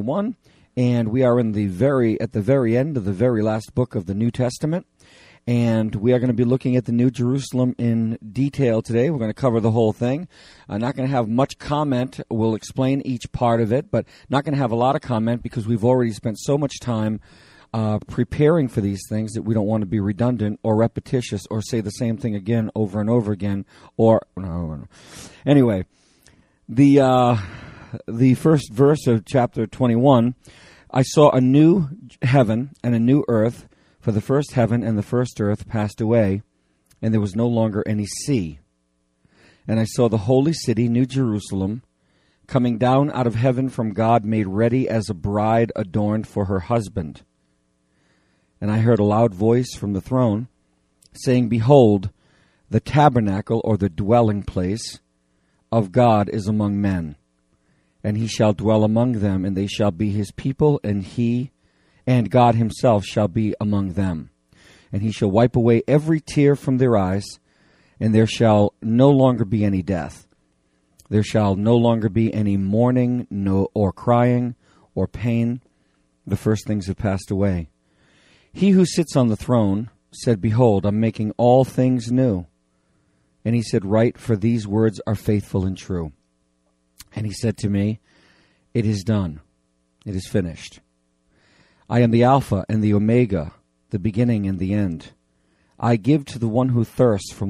21, and we are at the very end of the very last book of the New Testament, and we are going to be looking at the New Jerusalem in detail today. We're going to cover the whole thing. I'm not going to have much comment. We'll explain each part of it, but not going to have a lot of comment because we've already spent so much time preparing for these things that we don't want to be redundant or repetitious or say the same thing again over and over again. Anyway, the first verse of chapter 21, I saw a new heaven and a new earth, for the first heaven and the first earth passed away, and there was no longer any sea. And I saw the holy city, New Jerusalem, coming down out of heaven from God, made ready as a bride adorned for her husband. And I heard a loud voice from the throne, saying, Behold, the tabernacle, or the dwelling place, of God is among men. And he shall dwell among them, and they shall be his people, and God himself shall be among them. And he shall wipe away every tear from their eyes, and there shall no longer be any death. There shall no longer be any mourning, or crying, or pain. The first things have passed away. He who sits on the throne said, Behold, I'm making all things new. And he said, Write, for these words are faithful and true. And he said to me, It is done. It is finished. I am the Alpha and the Omega, the beginning and the end. I give to the one who thirsts from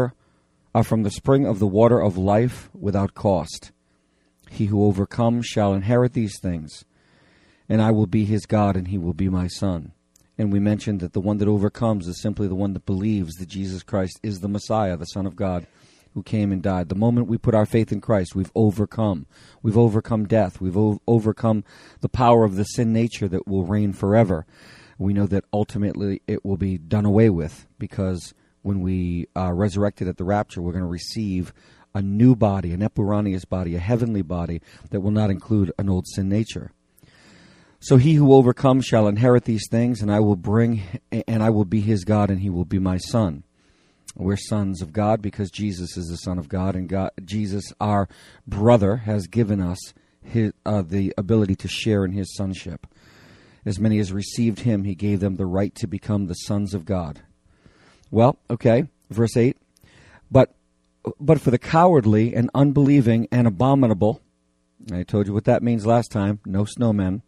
the spring of the water of life without cost. He who overcomes shall inherit these things, and I will be his God, and he will be my son. And we mentioned that the one that overcomes is simply the one that believes that Jesus Christ is the Messiah, the Son of God, who came and died. The moment we put our faith in Christ, we've overcome. We've overcome death. We've overcome the power of the sin nature that will reign forever. We know that ultimately it will be done away with, because when we are resurrected at the rapture, we're going to receive a new body, an epuranius body, a heavenly body that will not include an old sin nature. So he who overcomes shall inherit these things, and I will be his God, and he will be my son. We're sons of God because Jesus is the Son of God, and Jesus, our brother, has given us the ability to share in his sonship. As many as received him, he gave them the right to become the sons of God. Well, okay, verse 8. But for the cowardly and unbelieving and abominable, I told you what that means last time, no snowmen,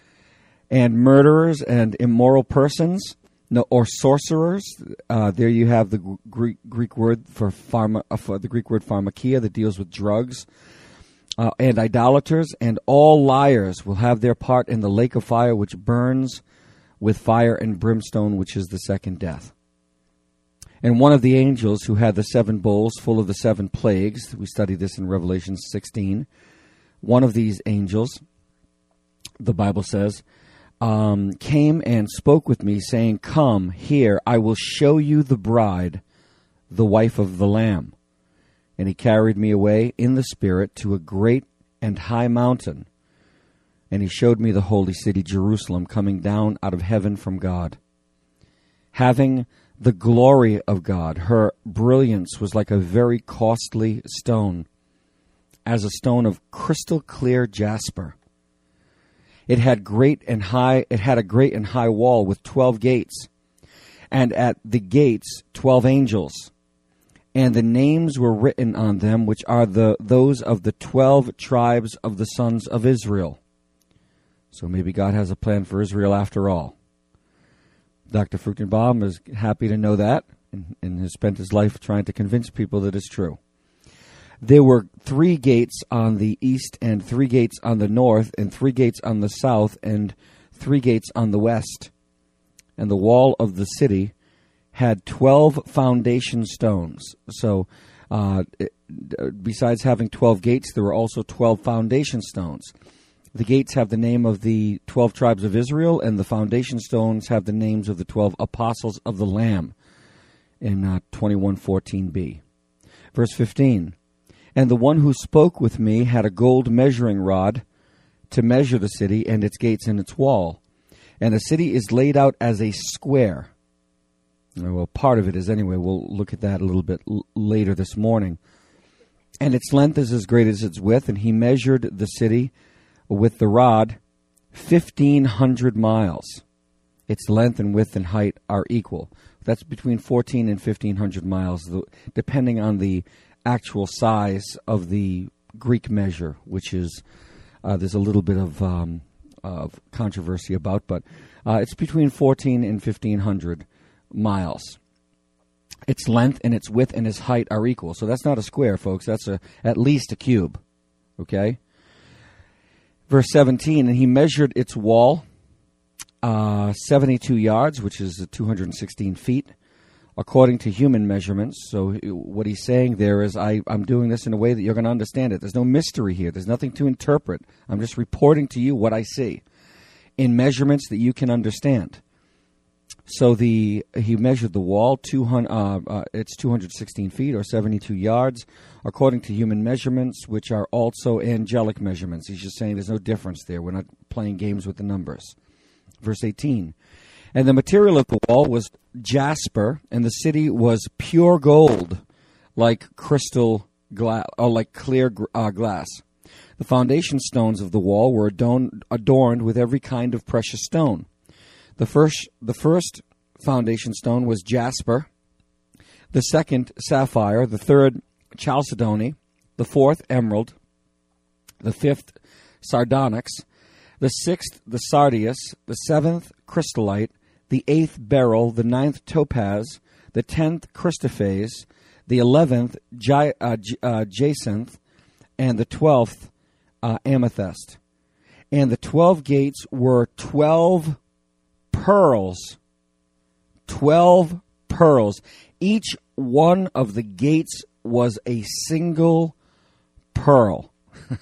and murderers and immoral persons, or sorcerers. There you have the Greek word for the Greek word pharmakia that deals with drugs, and idolaters, and all liars will have their part in the lake of fire, which burns with fire and brimstone, which is the second death. And one of the angels who had the 7 bowls full of the 7 plagues, we studied this in Revelation 16. One of these angels, the Bible says, came and spoke with me, saying, Come here, I will show you the bride, the wife of the Lamb. And he carried me away in the Spirit to a great and high mountain, and he showed me the holy city Jerusalem coming down out of heaven from God, having the glory of God. Her brilliance was like a very costly stone, as a stone of crystal clear jasper. It had a great and high wall with 12 gates, and at the gates 12 angels, and the names were written on them, which are those of the 12 tribes of the sons of Israel. So maybe God has a plan for Israel after all. Dr. Fruchtenbaum is happy to know that, and has spent his life trying to convince people that it's true. There were 3 gates on the east, and 3 gates on the north, and 3 gates on the south, and 3 gates on the west. And the wall of the city had 12 foundation stones. So besides having 12 gates, there were also 12 foundation stones. The gates have the name of the 12 tribes of Israel, and the foundation stones have the names of the 12 apostles of the Lamb in 21:14b. Verse 15. And the one who spoke with me had a gold measuring rod to measure the city and its gates and its wall. And the city is laid out as a square. Well, part of it is anyway. We'll look at that a little bit later this morning. And its length is as great as its width. And he measured the city with the rod 1,500 miles. Its length and width and height are equal. That's between 14 and 1,500 miles, depending on the actual size of the Greek measure, which is there's a little bit of controversy about, but it's between 14 and 1,500 miles. Its length and its width and its height are equal. So that's not a square, folks. That's at least a cube. Okay? Verse 17, and he measured its wall 72 yards, which is 216 feet, according to human measurements. So what he's saying there is, I'm doing this in a way that you're going to understand it. There's no mystery here. There's nothing to interpret. I'm just reporting to you what I see in measurements that you can understand. So he measured the wall, it's 216 feet or 72 yards, according to human measurements, which are also angelic measurements. He's just saying there's no difference there. We're not playing games with the numbers. Verse 18, and the material of the wall was jasper, and the city was pure gold, like crystal glass, or like clear glass. The foundation stones of the wall were adorned with every kind of precious stone. The first foundation stone was jasper, the second sapphire, the third chalcedony, the fourth emerald, the fifth sardonyx, the sixth the sardius, the seventh crystallite, the eighth beryl, the ninth topaz, the 10th Christophase, the 11th jacinth, and the 12th amethyst. And the 12 gates were 12 pearls. 12 pearls. Each one of the gates was a single pearl.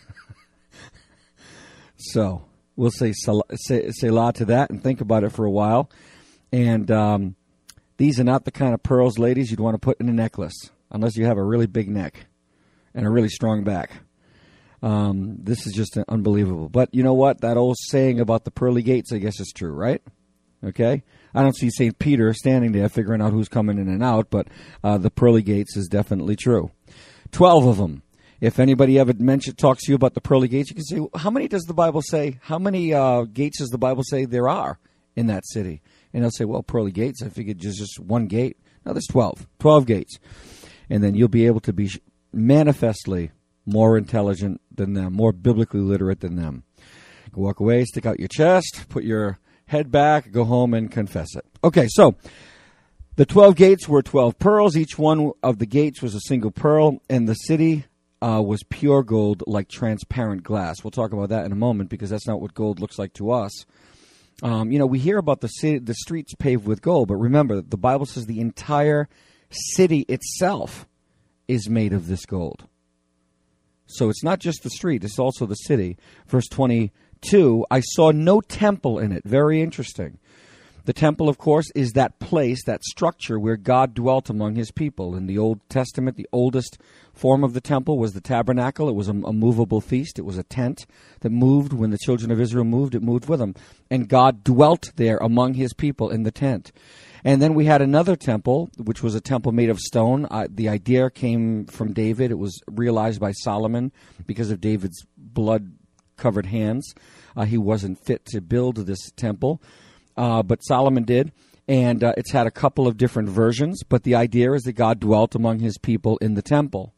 So we'll say Selah to that and think about it for a while. And these are not the kind of pearls, ladies, you'd want to put in a necklace, unless you have a really big neck and a really strong back. This is just unbelievable. But you know what? That old saying about the pearly gates, I guess, is true, right? Okay? I don't see St. Peter standing there figuring out who's coming in and out, but the pearly gates is definitely true. 12 of them. If anybody ever talks to you about the pearly gates, you can say, well, how many does the Bible say? How many gates does the Bible say there are in that city? And they'll say, well, pearly gates, I figured just one gate. No, there's 12. 12 gates. And then you'll be able to be manifestly more intelligent than them, more biblically literate than them. Walk away, stick out your chest, put your head back, go home and confess it. Okay, so the 12 gates were 12 pearls. Each one of the gates was a single pearl, and the city was pure gold like transparent glass. We'll talk about that in a moment because that's not what gold looks like to us. We hear about the streets paved with gold, but remember, the Bible says the entire city itself is made of this gold. So it's not just the street, it's also the city. Verse 22, I saw no temple in it. Very interesting. The temple, of course, is that place, that structure where God dwelt among his people. In the Old Testament, the oldest form of the temple was the tabernacle. It was a movable feast. It was a tent that moved. When the children of Israel moved, it moved with them. And God dwelt there among his people in the tent. And then we had another temple, which was a temple made of stone. The idea came from David. It was realized by Solomon because of David's blood-covered hands. He wasn't fit to build this temple. But Solomon did, and it's had a couple of different versions, but the idea is that God dwelt among his people in the temple.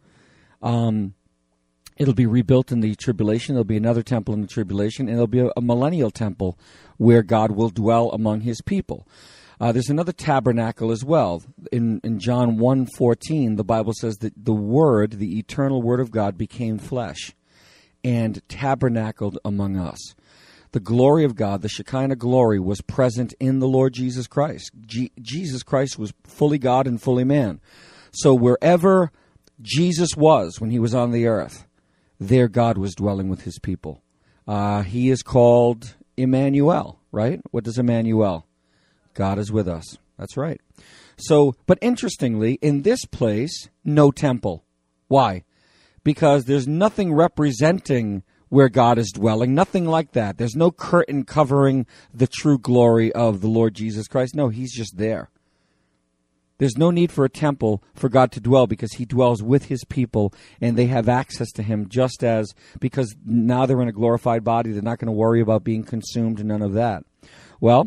It'll be rebuilt in the tribulation. There'll be another temple in the tribulation, and there'll be a millennial temple where God will dwell among his people. There's another tabernacle as well. In John 1:14, the Bible says that the Word, the eternal Word of God, became flesh and tabernacled among us. The glory of God, the Shekinah glory, was present in the Lord Jesus Christ. Jesus Christ was fully God and fully man. So wherever Jesus was when he was on the earth, there God was dwelling with his people. He is called Emmanuel, right? What does Emmanuel? God is with us. That's right. So, but interestingly, in this place, no temple. Why? Because there's nothing representing where God is dwelling, nothing like that. There's no curtain covering the true glory of the Lord Jesus Christ. No, he's just there. There's no need for a temple for God to dwell because he dwells with his people and they have access to him just as, because now they're in a glorified body, they're not going to worry about being consumed and none of that. Well,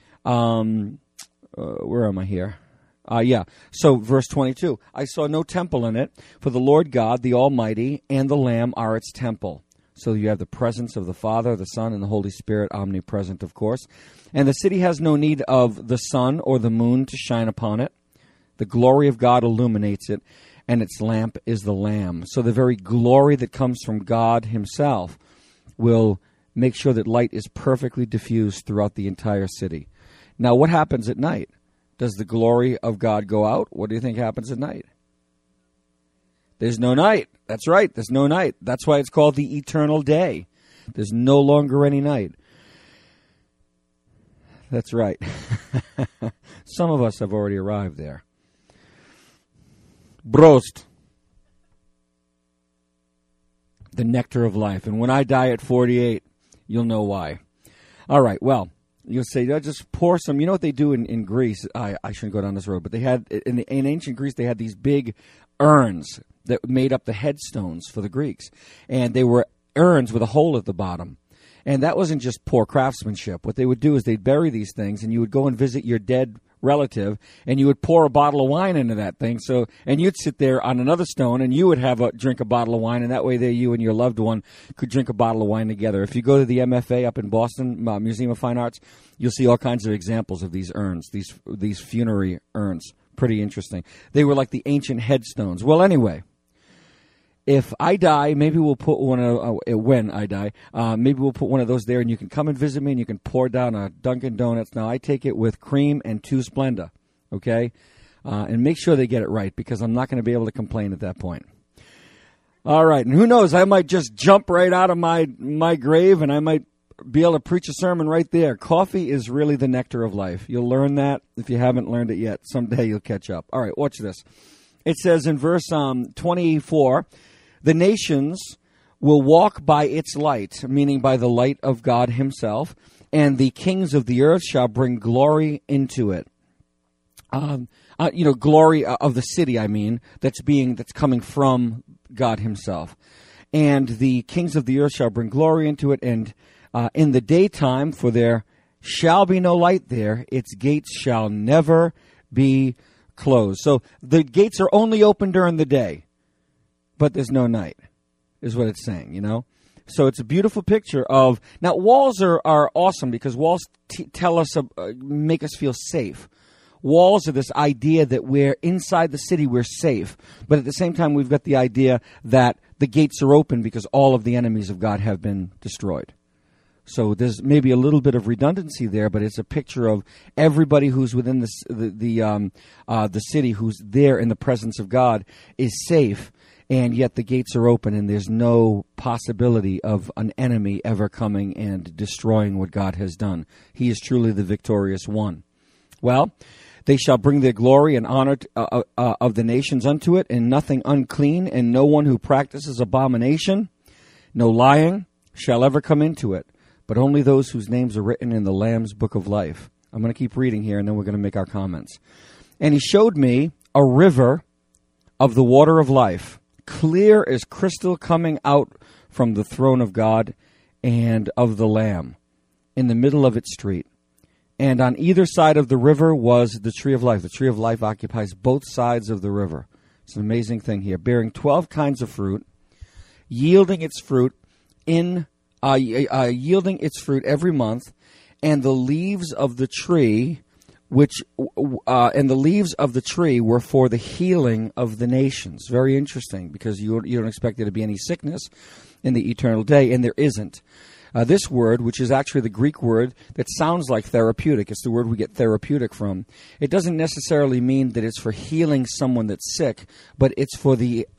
where am I here? So verse 22, I saw no temple in it, for the Lord God, the Almighty, and the Lamb are its temple. So you have the presence of the Father, the Son, and the Holy Spirit, omnipresent, of course. And the city has no need of the sun or the moon to shine upon it. The glory of God illuminates it, and its lamp is the Lamb. So the very glory that comes from God himself will make sure that light is perfectly diffused throughout the entire city. Now, what happens at night? Does the glory of God go out? What do you think happens at night? There's no night. That's right. There's no night. That's why it's called the eternal day. There's no longer any night. That's right. Some of us have already arrived there. Brost. The nectar of life. And when I die at 48, you'll know why. All right, well, you'll say, just pour some. You know what they do in Greece? I shouldn't go down this road, but they had, in ancient Greece, they had these big urns that made up the headstones for the Greeks. And they were urns with a hole at the bottom. And that wasn't just poor craftsmanship. What they would do is they'd bury these things, and you would go and visit your dead relative, and you would pour a bottle of wine into that thing. So, and you'd sit there on another stone, and you would drink a bottle of wine, and that way there you and your loved one could drink a bottle of wine together. If you go to the MFA up in Boston, Museum of Fine Arts, you'll see all kinds of examples of these urns, these funerary urns. Pretty interesting. They were like the ancient headstones. Well, anyway, if I die, maybe we'll put one of, when I die, maybe we'll put one of those there, and you can come and visit me, and you can pour down a Dunkin' Donuts. Now, I take it with cream and 2 Splenda, okay? And make sure they get it right, because I'm not going to be able to complain at that point. All right, and who knows, I might just jump right out of my grave, and I might be able to preach a sermon right there. Coffee is really the nectar of life. You'll learn that if you haven't learned it yet. Someday you'll catch up. All right, watch this. It says in verse 24, the nations will walk by its light, meaning by the light of God himself, and the kings of the earth shall bring glory into it. Glory of the city, that's coming from God himself. And the kings of the earth shall bring glory into it, and in the daytime, for there shall be no light there, its gates shall never be closed. So the gates are only open during the day, but there's no night, is what it's saying, you know? So it's a beautiful picture of... Now, walls are awesome because walls tell us, make us feel safe. Walls are this idea that we're inside the city, we're safe. But at the same time, we've got the idea that the gates are open because all of the enemies of God have been destroyed. So there's maybe a little bit of redundancy there, but it's a picture of everybody who's within the city, who's there in the presence of God, is safe, and yet the gates are open, and there's no possibility of an enemy ever coming and destroying what God has done. He is truly the victorious one. Well, they shall bring their glory and honor of the nations unto it, and nothing unclean, and no one who practices abomination, no lying, shall ever come into it, but only those whose names are written in the Lamb's book of life. I'm going to keep reading here, and then we're going to make our comments. And he showed me a river of the water of life, clear as crystal, coming out from the throne of God and of the Lamb, in the middle of its street. And on either side of the river was the tree of life. The tree of life occupies both sides of the river. It's an amazing thing here. Bearing 12 kinds of fruit, yielding its fruit every month, and the leaves of the tree, were for the healing of the nations. Very interesting, because you don't expect there to be any sickness in the eternal day, and there isn't. This word, which is actually the Greek word that sounds like therapeutic, it's the word we get therapeutic from. It doesn't necessarily mean that it's for healing someone that's sick, but it's for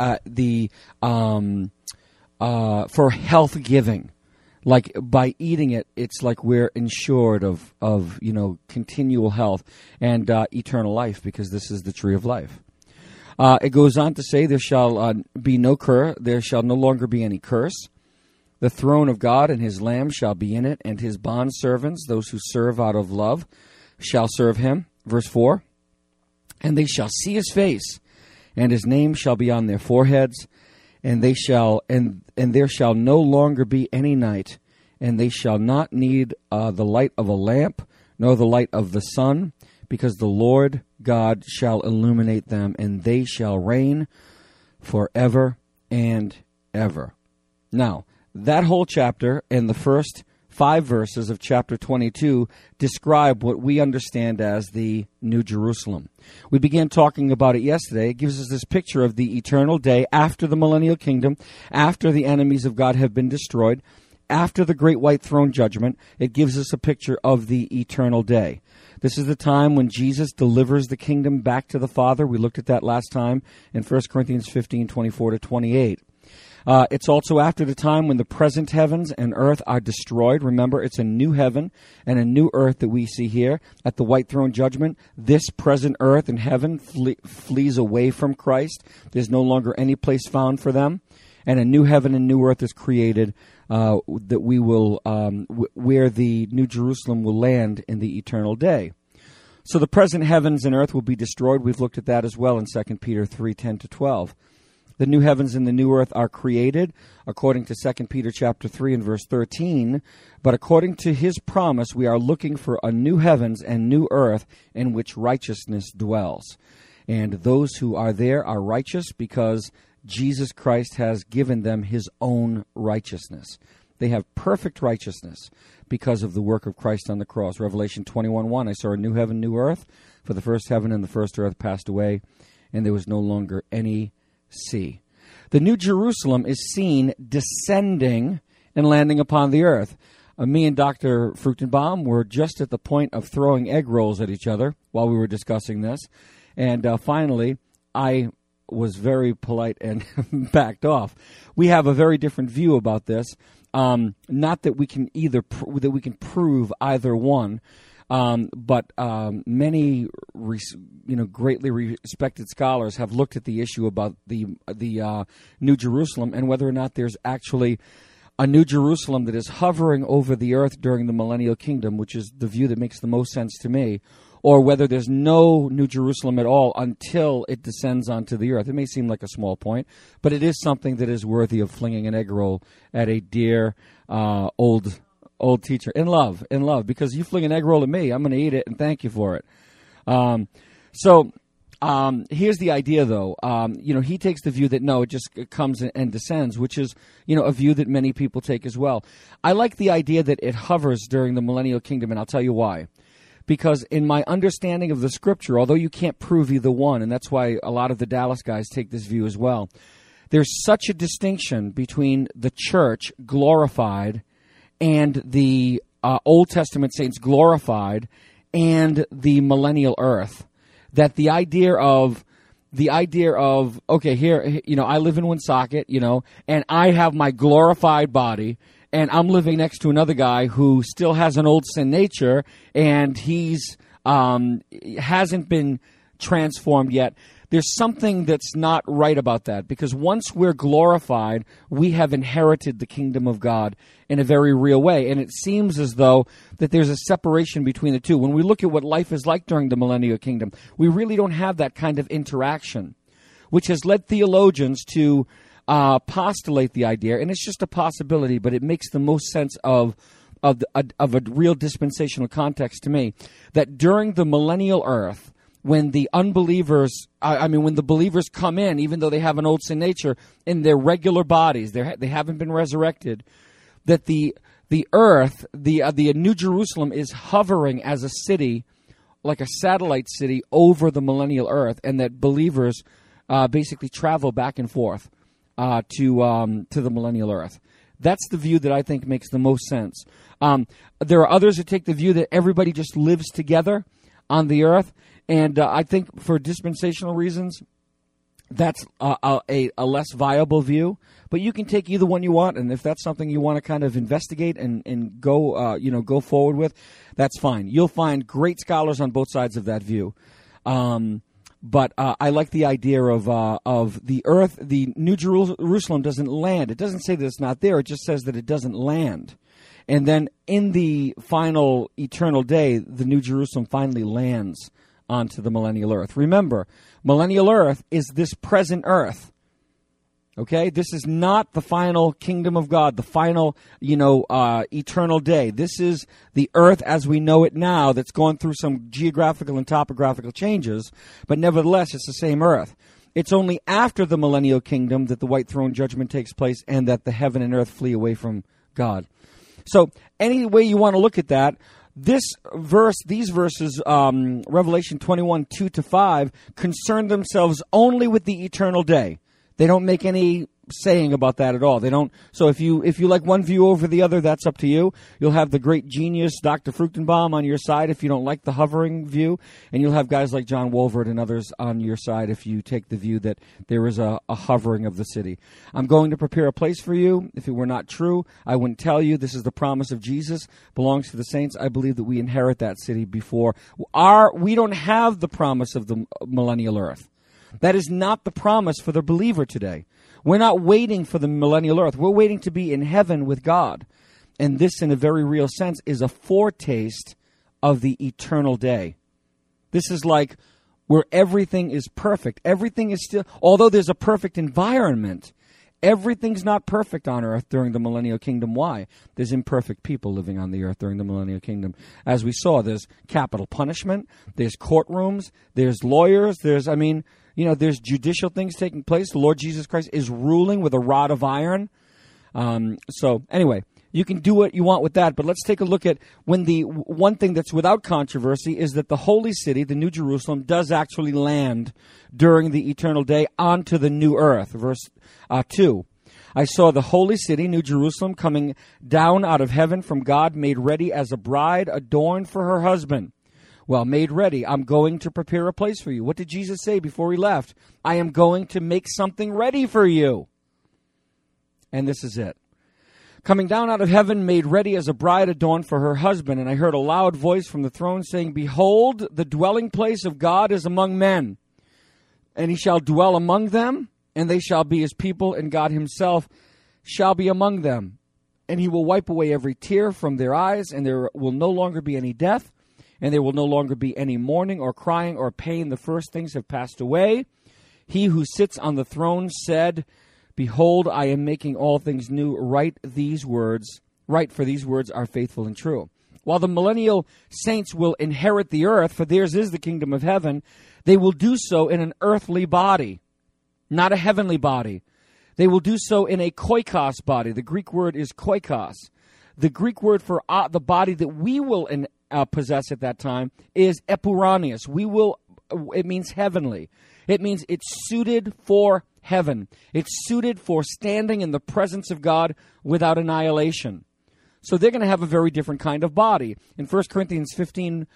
for health giving. Like by eating it, it's like we're insured of continual health and eternal life, because this is the tree of life. It goes on to say, there shall be no curse, there shall no longer be any curse. The throne of God and his Lamb shall be in it, and his bondservants, those who serve out of love, shall serve him. Verse 4, And they shall see his face, and his name shall be on their foreheads, and they shall and there shall no longer be any night, and they shall not need the light of a lamp, nor the light of the sun, because the Lord God shall illuminate them, and they shall reign forever and ever. Now, that whole chapter and the first 5 verses of chapter 22 describe what we understand as the New Jerusalem. We began talking about it yesterday. It gives us this picture of the eternal day after the millennial kingdom, after the enemies of God have been destroyed, after the great white throne judgment. It gives us a picture of the eternal day. This is the time when Jesus delivers the kingdom back to the Father. We looked at that last time in 1 Corinthians 15, 24 to 28. It's also after the time when the present heavens and earth are destroyed. Remember, it's a new heaven and a new earth that we see here at the white throne judgment. This present earth and heaven flees away from Christ. There's no longer any place found for them. And a new heaven and new earth is created that we will, where the New Jerusalem will land in the eternal day. So the present heavens and earth will be destroyed. We've looked at that as well in 2 Peter 3, 10 to 12. The new heavens and the new earth are created, according to 2 Peter chapter 3 and verse 13. But according to his promise, we are looking for a new heavens and new earth in which righteousness dwells. And those who are there are righteous because Jesus Christ has given them his own righteousness. They have perfect righteousness because of the work of Christ on the cross. Revelation 21:1, I saw a new heaven, new earth, for the first heaven and the first earth passed away, and there was no longer any sea. The New Jerusalem is seen descending and landing upon the earth. Me and Dr. Fruchtenbaum were just at the point of throwing egg rolls at each other while we were discussing this. And finally, I was very polite and backed off. We have a very different view about this. Not that we can prove either one. But many, greatly respected scholars have looked at the issue about the New Jerusalem and whether or not there's actually a New Jerusalem that is hovering over the earth during the millennial kingdom, which is the view that makes the most sense to me, or whether there's no New Jerusalem at all until it descends onto the earth. It may seem like a small point, but it is something that is worthy of flinging an egg roll at a dear old teacher in love, because you fling an egg roll at me, I'm going to eat it and thank you for it. Here's the idea, though. He takes the view that no, it just comes and descends, which is, a view that many people take as well. I like the idea that it hovers during the millennial kingdom, and I'll tell you why. Because in my understanding of the scripture, although you can't prove either one, and that's why a lot of the Dallas guys take this view as well, there's such a distinction between the church glorified and the Old Testament saints glorified and the millennial earth, that the idea of okay, here, I live in Woonsocket, and I have my glorified body, and I'm living next to another guy who still has an old sin nature, and he's hasn't been transformed yet. There's something that's not right about that, because once we're glorified, we have inherited the kingdom of God in a very real way. And it seems as though that there's a separation between the two. When we look at what life is like during the millennial kingdom, we really don't have that kind of interaction, which has led theologians to postulate the idea, and it's just a possibility, but it makes the most sense of a real dispensational context to me, that during the millennial earth, when the unbelievers, when the believers come in, even though they have an old sin nature, in their regular bodies, they haven't been resurrected, that the earth, the New Jerusalem is hovering as a city, like a satellite city, over the millennial earth, and that believers basically travel back and forth to the millennial earth. That's the view that I think makes the most sense. There are others who take the view that everybody just lives together on the earth. And I think for dispensational reasons, that's a less viable view. But you can take either one you want, and if that's something you want to kind of investigate and go forward with, that's fine. You'll find great scholars on both sides of that view. But I like the idea of the earth. The New Jerusalem doesn't land. It doesn't say that it's not there. It just says that it doesn't land. And then in the final eternal day, the New Jerusalem finally lands onto the millennial earth. Remember, millennial earth is this present earth. Okay, this is not the final kingdom of God, the final, eternal day. This is the earth as we know it now that's going through some geographical and topographical changes, but nevertheless, it's the same earth. It's only after the millennial kingdom that the white throne judgment takes place and that the heaven and earth flee away from God. So any way you want to look at that, these verses, Revelation 21, 2-5, concern themselves only with the eternal day. They don't make any saying about that at all. They don't. So if you like one view over the other, that's up to you. You'll have the great genius Dr. Fruchtenbaum on your side if you don't like the hovering view, and you'll have guys like John Wolvert and others on your side if you take the view that there is a hovering of the city. I'm going to prepare a place for you. If it were not true, I wouldn't tell you. This is the promise of Jesus, belongs to the saints. I believe that we inherit that city before. We don't have the promise of the millennial earth. That is not the promise for the believer today. We're not waiting for the millennial earth. We're waiting to be in heaven with God. And this, in a very real sense, is a foretaste of the eternal day. This is like where everything is perfect. Everything is still, although there's a perfect environment, everything's not perfect on earth during the millennial kingdom. Why? There's imperfect people living on the earth during the millennial kingdom. As we saw, there's capital punishment, there's courtrooms, there's lawyers, there's judicial things taking place. The Lord Jesus Christ is ruling with a rod of iron. So anyway, you can do what you want with that, but let's take a look at when the one thing that's without controversy is that the holy city, the New Jerusalem, does actually land during the eternal day onto the new earth. Verse 2. I saw the holy city, New Jerusalem, coming down out of heaven from God, made ready as a bride adorned for her husband. Well, made ready. I'm going to prepare a place for you. What did Jesus say before he left? I am going to make something ready for you. And this is it. Coming down out of heaven, made ready as a bride adorned for her husband. And I heard a loud voice from the throne saying, Behold, the dwelling place of God is among men. And he shall dwell among them, and they shall be his people, and God himself shall be among them. And he will wipe away every tear from their eyes, and there will no longer be any death. And there will no longer be any mourning or crying or pain. The first things have passed away. He who sits on the throne said, Behold, I am making all things new. Write, for these words are faithful and true. While the millennial saints will inherit the earth, for theirs is the kingdom of heaven, they will do so in an earthly body, not a heavenly body. They will do so in a koikos body. The Greek word is koikos. The Greek word for the body that we will possess at that time is epuranius. It means heavenly. It means it's suited for heaven. It's suited for standing in the presence of God without annihilation. So they're going to have a very different kind of body. In 1 Corinthians 15,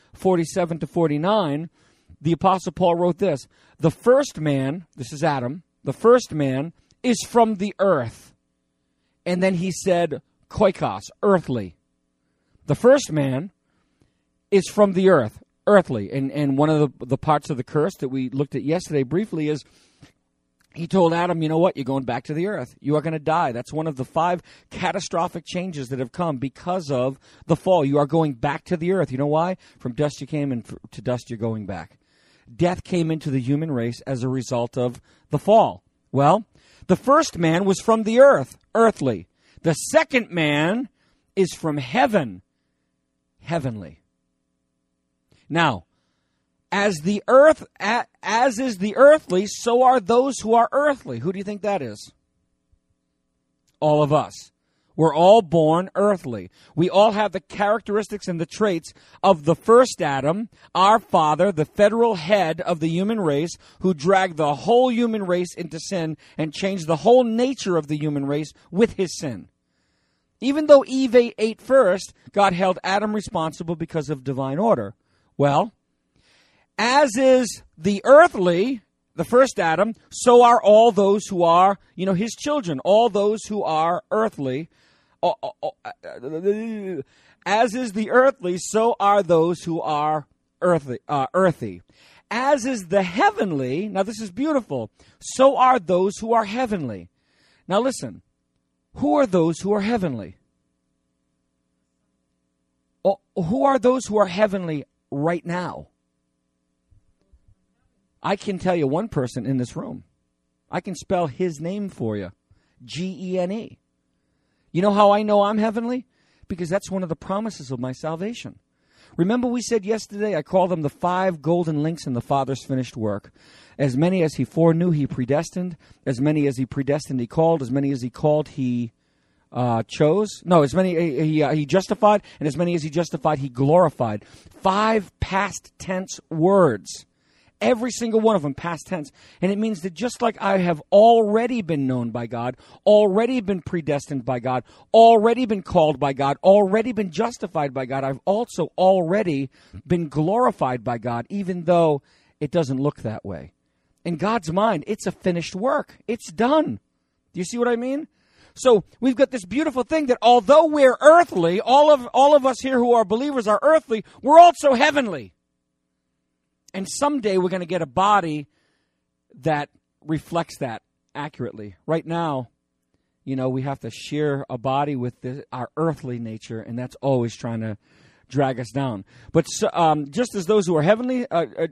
47-49, the Apostle Paul wrote this, The first man, this is Adam, the first man is from the earth. And then he said, koikos, earthly. The first man is from the earth, earthly. And one of the parts of the curse that we looked at yesterday briefly is he told Adam, you know what, you're going back to the earth. You are going to die. That's one of the 5 catastrophic changes that have come because of the fall. You are going back to the earth. You know why? From dust you came, and to dust you're going back. Death came into the human race as a result of the fall. Well, the first man was from the earth, earthly. The second man is from heaven, heavenly. Now, as is the earthly, so are those who are earthly. Who do you think that is? All of us. We're all born earthly. We all have the characteristics and the traits of the first Adam, our father, the federal head of the human race, who dragged the whole human race into sin and changed the whole nature of the human race with his sin. Even though Eve ate first, God held Adam responsible because of divine order. Well, as is the earthly, the first Adam, so are all those who are, his children, all those who are earthly. As is the earthly, so are those who are earthy. As is the heavenly, now this is beautiful, so are those who are heavenly. Now listen, who are those who are heavenly? Who are those who are heavenly right now? I can tell you one person in this room. I can spell his name for you. Gene. You know how I know I'm heavenly? Because that's one of the promises of my salvation. Remember we said yesterday, I called them the 5 golden links in the Father's finished work. As many as he foreknew, he predestined. As many as he predestined, he called. As many as he called, he chose. No, as many he justified. And as many as he justified, he glorified. 5 past tense words. Every single one of them past tense. And it means that just like I have already been known by God, already been predestined by God, already been called by God, already been justified by God, I've also already been glorified by God, even though it doesn't look that way. In God's mind, it's a finished work. It's done. Do you see what I mean? So we've got this beautiful thing that although we're earthly, all of us here who are believers are earthly, we're also heavenly. And someday we're going to get a body that reflects that accurately. Right now, we have to share a body with our earthly nature, and that's always trying to drag us down. But just as those who are heavenly,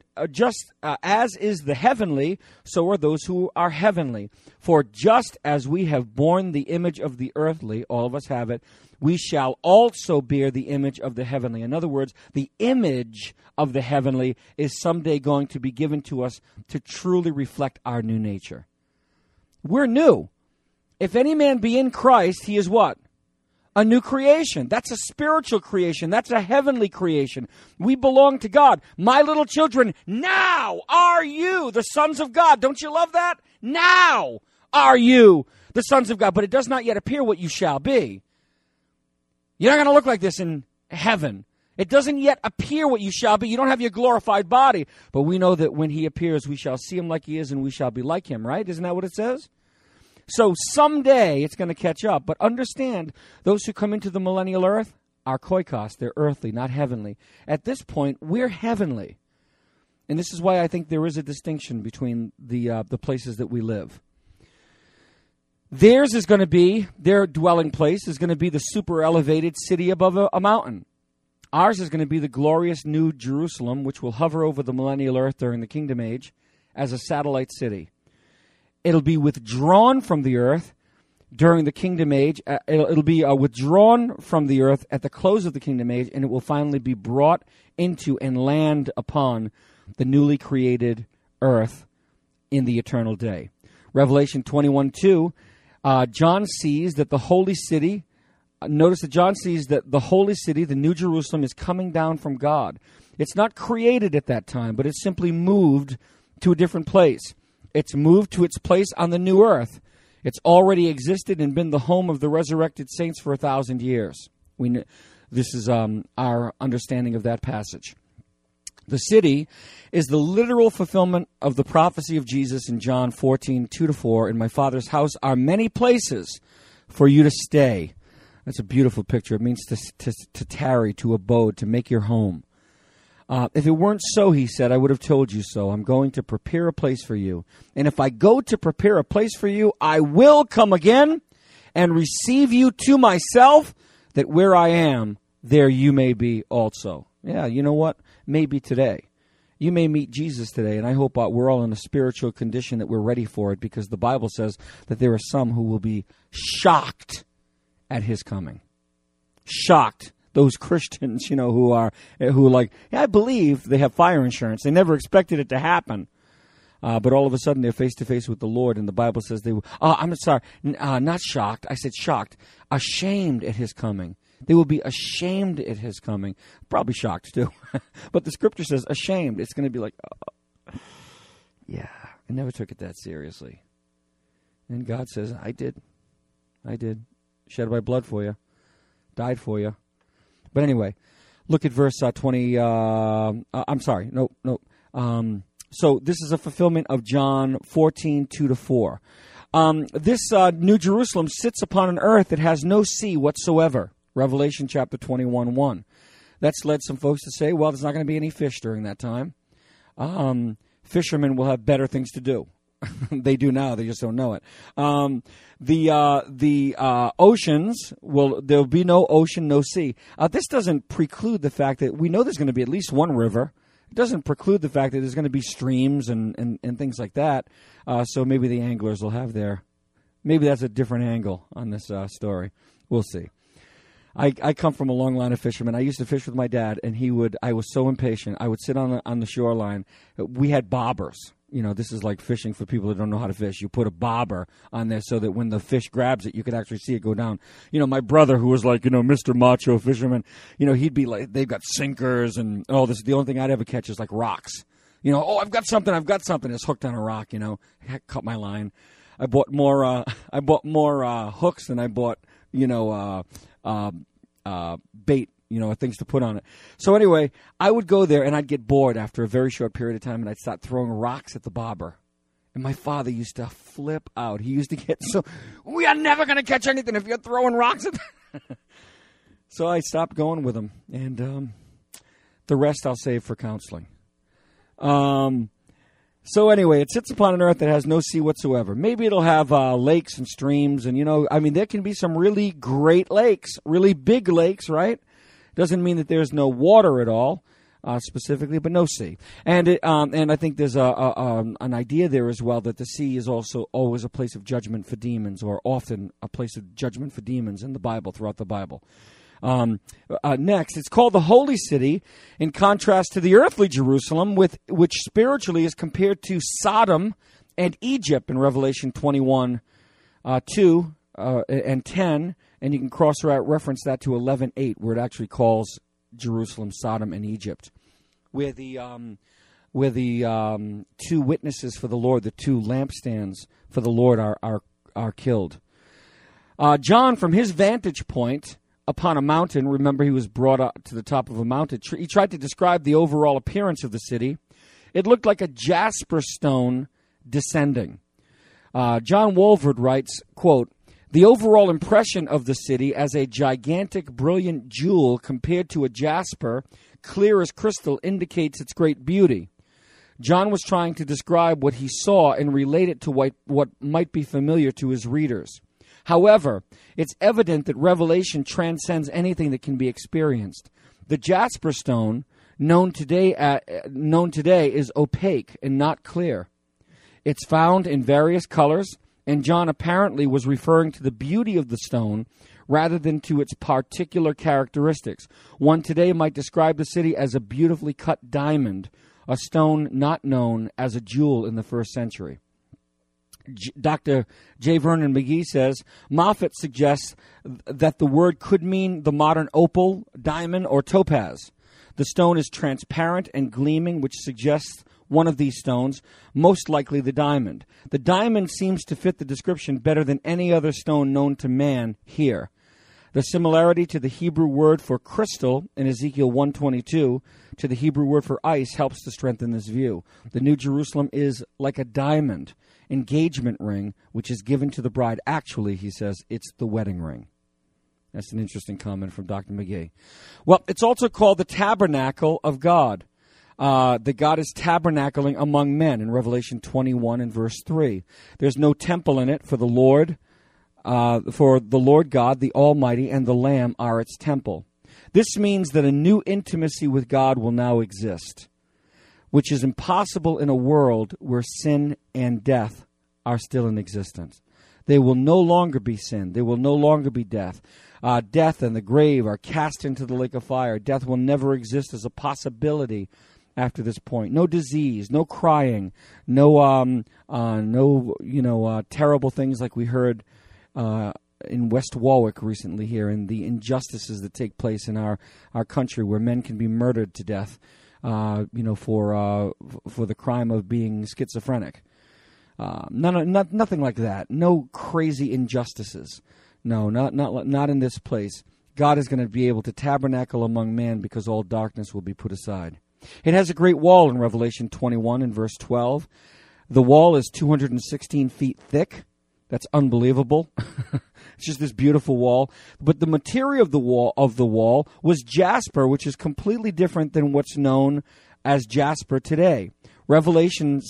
as is the heavenly, so are those who are heavenly. For just as we have borne the image of the earthly, all of us have it, we shall also bear the image of the heavenly. In other words, the image of the heavenly is someday going to be given to us to truly reflect our new nature. We're new. If any man be in Christ, he is what? A new creation. That's a spiritual creation. That's a heavenly creation. We belong to God. My little children, now are you the sons of God. Don't you love that? Now are you the sons of God. But it does not yet appear what you shall be. You're not going to look like this in heaven. It doesn't yet appear what you shall be. You don't have your glorified body. But we know that when he appears, we shall see him like he is and we shall be like him, right? Isn't that what it says? So someday it's going to catch up. But understand, those who come into the millennial earth are koikos. They're earthly, not heavenly. At this point, we're heavenly. And this is why I think there is a distinction between the places that we live. Theirs is going to be, their dwelling place is going to be the super elevated city above a mountain. Ours is going to be the glorious new Jerusalem, which will hover over the millennial earth during the kingdom age as a satellite city. It'll be withdrawn from the earth during the kingdom age. It'll be withdrawn from the earth at the close of the kingdom age, and it will finally be brought into and land upon the newly created earth in the eternal day. Revelation 21:2. John sees that the holy city, notice that John sees that the holy city, the New Jerusalem, is coming down from God. It's not created at that time, but it's simply moved to a different place. It's moved to its place on the new earth. It's already existed and been the home of the resurrected saints for 1,000 years. This is our understanding of that passage. The city is the literal fulfillment of the prophecy of Jesus in John 14:2-4. In my Father's house are many places for you to stay. That's a beautiful picture. It means to tarry, to abode, to make your home. If it weren't so, he said, I would have told you so. I'm going to prepare a place for you. And if I go to prepare a place for you, I will come again and receive you to myself, that where I am, there you may be also. Yeah, you know what? Maybe today. You may meet Jesus today, and I hope we're all in a spiritual condition that we're ready for it, because the Bible says that there are some who will be shocked at his coming. Shocked. Those Christians, who are like, yeah, I believe they have fire insurance. They never expected it to happen. But all of a sudden they're face to face with the Lord, and the Bible says they will, I'm sorry, not shocked. I said shocked. Ashamed at his coming. They will be ashamed at his coming. Probably shocked too. But the scripture says ashamed. It's going to be like, yeah, I never took it that seriously. And God says, I did. Shed my blood for you. Died for you. But anyway, look at verse 20. I'm sorry. No. So this is a fulfillment of John 14:2-4. This New Jerusalem sits upon an earth that has no sea whatsoever. Revelation chapter 21:1. That's led some folks to say, well, there's not going to be any fish during that time. Fishermen will have better things to do. They do now. They just don't know it. The oceans, there'll be no ocean, no sea. This doesn't preclude the fact that we know there's going to be at least one river it doesn't preclude the fact that there's going to be streams and things like that. So maybe the anglers will have maybe that's a different angle on this story. We'll see. I come from a long line of fishermen. I used to fish with my dad, and I was so impatient. I would sit on the shoreline. We had bobbers. This is like fishing for people that don't know how to fish. You put a bobber on there so that when the fish grabs it, you could actually see it go down. My brother, who was like, Mr. Macho Fisherman, he'd be like, they've got sinkers and, this is the only thing I'd ever catch is like rocks. I've got something. It's hooked on a rock, I cut my line. I bought more hooks than I bought, bait, things to put on it. So anyway, I would go there and I'd get bored after a very short period of time, and I'd start throwing rocks at the bobber. And my father used to flip out. He used to get we are never going to catch anything if you're throwing rocks at So I stopped going with him, and the rest I'll save for counseling. So anyway, it sits upon an earth that has no sea whatsoever. Maybe it'll have lakes and streams, and there can be some really great lakes, really big lakes, right? Doesn't mean that there's no water at all, specifically, but no sea. And I think there's an idea there as well that the sea is also always a place of judgment for demons, or often a place of judgment for demons in the Bible, throughout the Bible. Next, it's called the Holy City, in contrast to the earthly Jerusalem, which spiritually is compared to Sodom and Egypt in Revelation 21, 2 and 10, and you can cross-reference that to 11:8, where it actually calls Jerusalem Sodom and Egypt, where the two witnesses for the Lord, the two lampstands for the Lord, are killed. John, from his vantage point upon a mountain, remember he was brought up to the top of a mountain, he tried to describe the overall appearance of the city. It looked like a jasper stone descending. John Walvoord writes, quote, "The overall impression of the city as a gigantic, brilliant jewel compared to a jasper, clear as crystal, indicates its great beauty. John was trying to describe what he saw and relate it to what might be familiar to his readers. However, it's evident that Revelation transcends anything that can be experienced. The jasper stone, known today, is opaque and not clear. It's found in various colors, and John apparently was referring to the beauty of the stone rather than to its particular characteristics. One today might describe the city as a beautifully cut diamond, a stone not known as a jewel in the first century." Dr. J. Vernon McGee says, Moffat suggests that the word could mean the modern opal, diamond, or topaz. The stone is transparent and gleaming, which suggests one of these stones, most likely the diamond. The diamond seems to fit the description better than any other stone known to man here. The similarity to the Hebrew word for crystal in Ezekiel 1:22 to the Hebrew word for ice helps to strengthen this view. The New Jerusalem is like a diamond engagement ring, which is given to the bride. Actually, he says, it's the wedding ring. That's an interesting comment from Dr. McGee. Well, it's also called the tabernacle of God. That God is tabernacling among men in Revelation 21 and verse 3. There's no temple in it, for the Lord God, the Almighty, and the Lamb are its temple. This means that a new intimacy with God will now exist, which is impossible in a world where sin and death are still in existence. There will no longer be sin. There will no longer be death. Death and the grave are cast into the lake of fire. Death will never exist as a possibility after this point. No disease, no crying, no terrible things like we heard in West Warwick recently here, and the injustices that take place in our country, where men can be murdered to death, for the crime of being schizophrenic. Nothing like that. No crazy injustices. No, not in this place. God is going to be able to tabernacle among men because all darkness will be put aside. It has a great wall in Revelation 21 and verse 12. The wall is 216 feet thick. That's unbelievable. It's just this beautiful wall. But the material of the wall was jasper, which is completely different than what's known as jasper today. Revelation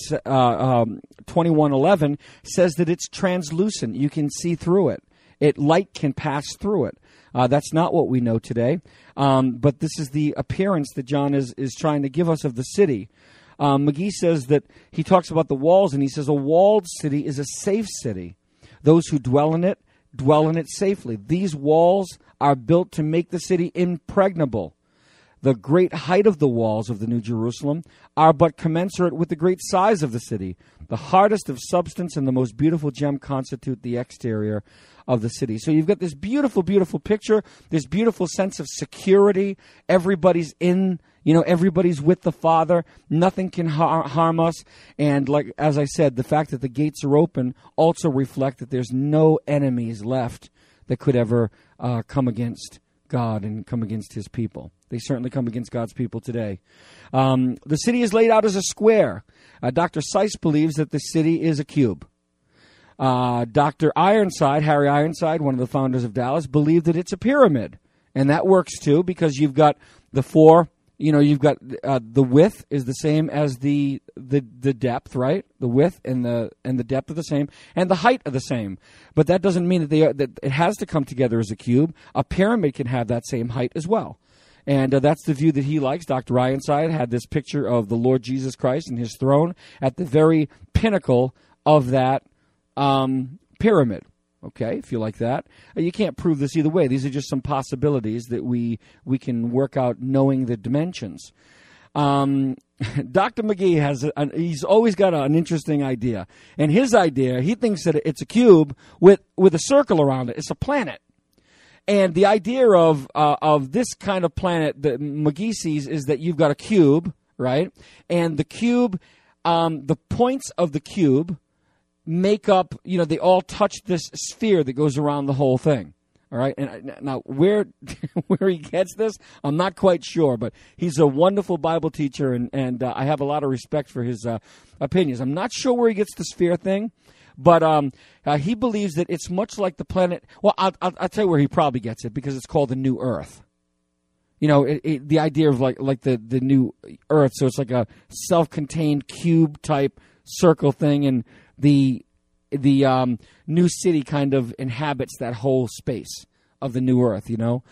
21:11 says that it's translucent. You can see through it. Light can pass through it. That's not what we know today, but this is the appearance that John is trying to give us of the city. McGee says that he talks about the walls, and he says a walled city is a safe city. Those who dwell in it safely. These walls are built to make the city impregnable. The great height of the walls of the New Jerusalem are but commensurate with the great size of the city. The hardest of substance and the most beautiful gem constitute the exterior of the city. So you've got this beautiful, beautiful picture, this beautiful sense of security. Everybody's everybody's with the Father. Nothing can harm us. And like as I said, the fact that the gates are open also reflect that there's no enemies left that could ever come against God and come against his people. They certainly come against God's people today. The city is laid out as a square. Dr. Seiss believes that the city is a cube. Dr. Ironside, Harry Ironside, one of the founders of Dallas, believed that it's a pyramid. And that works too, because you've got the four, you've got the width is the same as the depth, right? The width and the depth are the same, and the height are the same. But that doesn't mean that it has to come together as a cube. A pyramid can have that same height as well. And that's the view that he likes. Dr. Ironside had this picture of the Lord Jesus Christ and his throne at the very pinnacle of that pyramid. Okay, if you like that. You can't prove this either way. These are just some possibilities that we can work out knowing the dimensions. Dr. McGee he's always got an interesting idea. And his idea, he thinks that it's a cube with a circle around it. It's a planet. And the idea of this kind of planet that McGee sees is that you've got a cube, right? And the cube, the points of the cube make up, they all touch this sphere that goes around the whole thing. All right. And now where he gets this, I'm not quite sure, but he's a wonderful Bible teacher, and I have a lot of respect for his opinions. I'm not sure where he gets the sphere thing, but he believes that it's much like the planet. Well, I'll tell you where he probably gets it, because it's called the New Earth. The idea of like the new Earth. So it's like a self-contained cube type circle thing, and the new city kind of inhabits that whole space of the new Earth.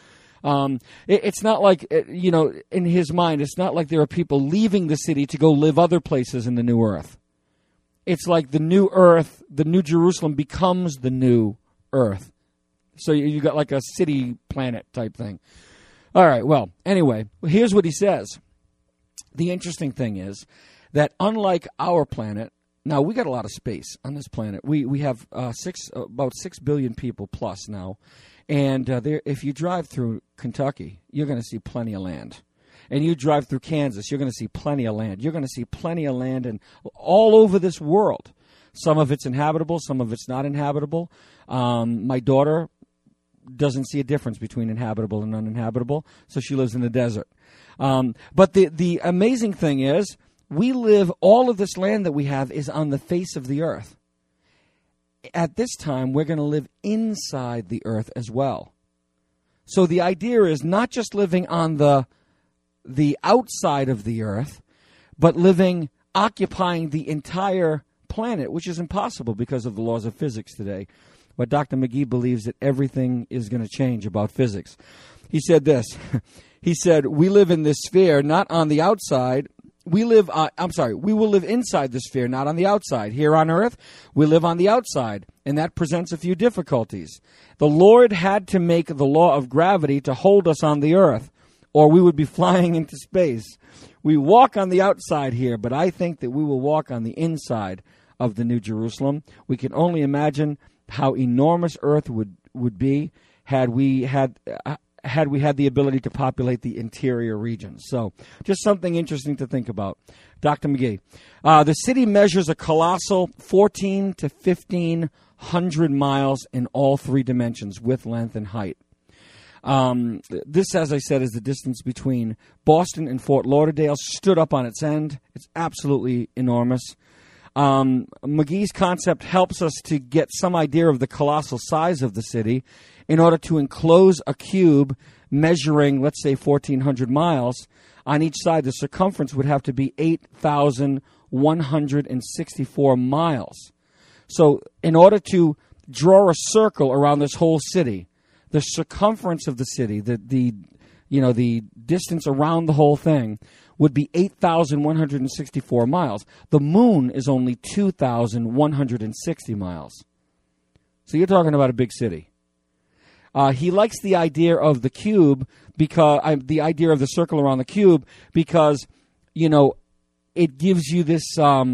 It's not like in his mind, it's not like there are people leaving the city to go live other places in the new Earth. It's like the new Earth, the New Jerusalem becomes the new Earth. So you got like a city planet type thing. All right, well, anyway, here's what he says. The interesting thing is that unlike our planet, now we got a lot of space on this planet. We have about 6 billion people plus now. And if you drive through Kentucky, you're going to see plenty of land. And you drive through Kansas, you're going to see plenty of land. You're going to see plenty of land and all over this world. Some of it's inhabitable, some of it's not inhabitable. My daughter doesn't see a difference between inhabitable and uninhabitable, so she lives in the desert. But the amazing thing is, all of this land that we have is on the face of the earth. At this time, we're going to live inside the earth as well. So the idea is not just living on the outside of the earth, but occupying the entire planet, which is impossible because of the laws of physics today. But Dr. McGee believes that everything is going to change about physics. He said this. He said, we live in this sphere, not on the outside. We will live inside the sphere, not on the outside. Here on earth, we live on the outside, and that presents a few difficulties. The Lord had to make the law of gravity to hold us on the earth, or we would be flying into space. We walk on the outside here, but I think that we will walk on the inside of the New Jerusalem. We can only imagine how enormous earth would be had we had the ability to populate the interior regions. So just something interesting to think about. Dr. McGee. The city measures a colossal 1,400 to 1,500 miles in all three dimensions, width, length, and height. This, as I said, is the distance between Boston and Fort Lauderdale, stood up on its end. It's absolutely enormous. McGee's concept helps us to get some idea of the colossal size of the city. In order to enclose a cube measuring, let's say, 1,400 miles, on each side the circumference would have to be 8,164 miles. So in order to draw a circle around this whole city, the circumference of the city, the distance around the whole thing, would be 8,164 miles. The moon is only 2,160 miles. So you're talking about a big city. He likes the idea of the cube, because the idea of the circle around the cube, because, it gives you this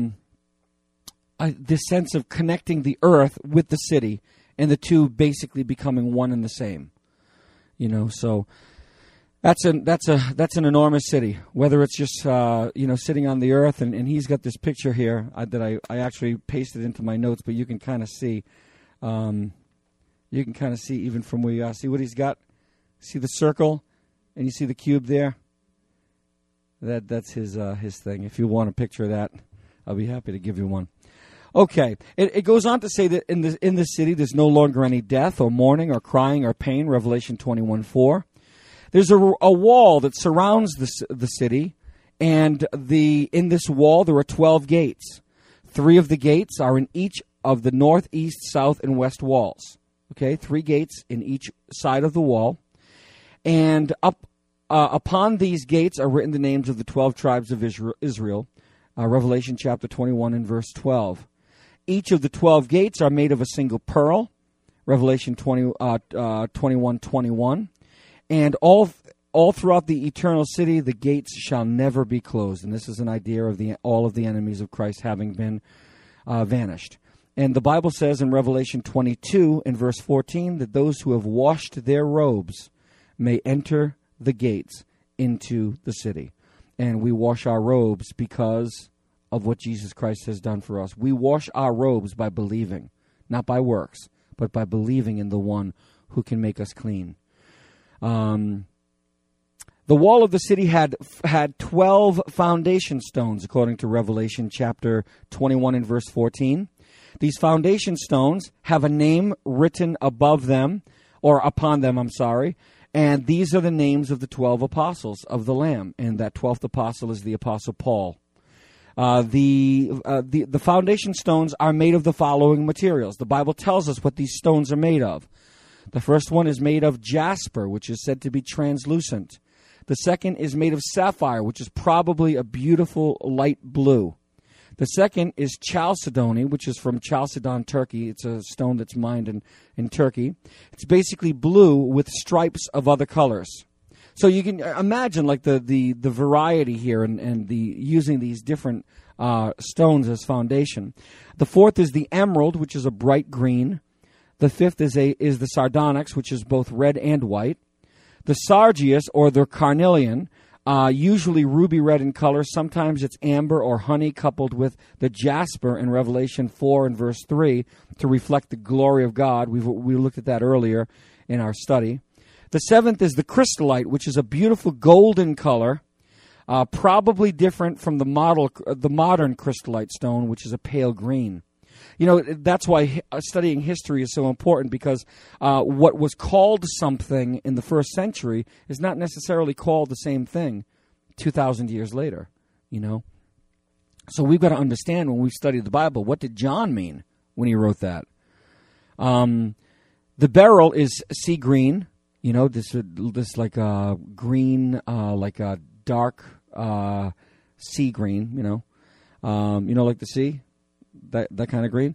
sense of connecting the earth with the city, and the two basically becoming one and the same. So that's an enormous city. Whether it's just sitting on the earth, and he's got this picture here that I actually pasted into my notes, but you can kind of see. You can kind of see even from where you are. See what he's got? See the circle, and you see the cube there. That's his thing. If you want a picture of that, I'll be happy to give you one. Okay, it goes on to say that in the city there's no longer any death or mourning or crying or pain. Revelation 21:4. There's a wall that surrounds the city, and in this wall there are 12 gates. 3 of the gates are in each of the north, east, south, and west walls. Okay, 3 gates in each side of the wall. And upon these gates are written the names of the 12 tribes of Israel. Revelation chapter 21 and verse 12. Each of the 12 gates are made of a single pearl. Revelation 21:21. And all throughout the eternal city, the gates shall never be closed. And this is an idea of all of the enemies of Christ having been vanished. And the Bible says in Revelation 22 and verse 14 that those who have washed their robes may enter the gates into the city. And we wash our robes because of what Jesus Christ has done for us. We wash our robes by believing, not by works, but by believing in the one who can make us clean. The wall of the city had 12 foundation stones, according to Revelation chapter 21 and verse 14. These foundation stones have a name written above them, or upon them, and these are the names of the 12 apostles of the Lamb, and that 12th apostle is the Apostle Paul. The foundation stones are made of the following materials. The Bible tells us what these stones are made of. The first one is made of jasper, which is said to be translucent. The second is made of sapphire, which is probably a beautiful light blue. The second is chalcedony, which is from Chalcedon, Turkey. It's a stone that's mined in Turkey. It's basically blue with stripes of other colors. So you can imagine like the variety here and the using these different stones as foundation. The fourth is the emerald, which is a bright green. The fifth is the sardonyx, which is both red and white. The sardius, or the carnelian, usually ruby red in color. Sometimes it's amber or honey coupled with the jasper in Revelation 4 and verse 3 to reflect the glory of God. We looked at that earlier in our study. The seventh is the crystallite, which is a beautiful golden color, probably different from the modern crystallite stone, which is a pale green. That's why studying history is so important, because what was called something in the first century is not necessarily called the same thing 2,000 years later, So we've got to understand when we study the Bible, what did John mean when he wrote that? The beryl is sea green, this like a green, like a dark sea green, like the sea. That kind of green.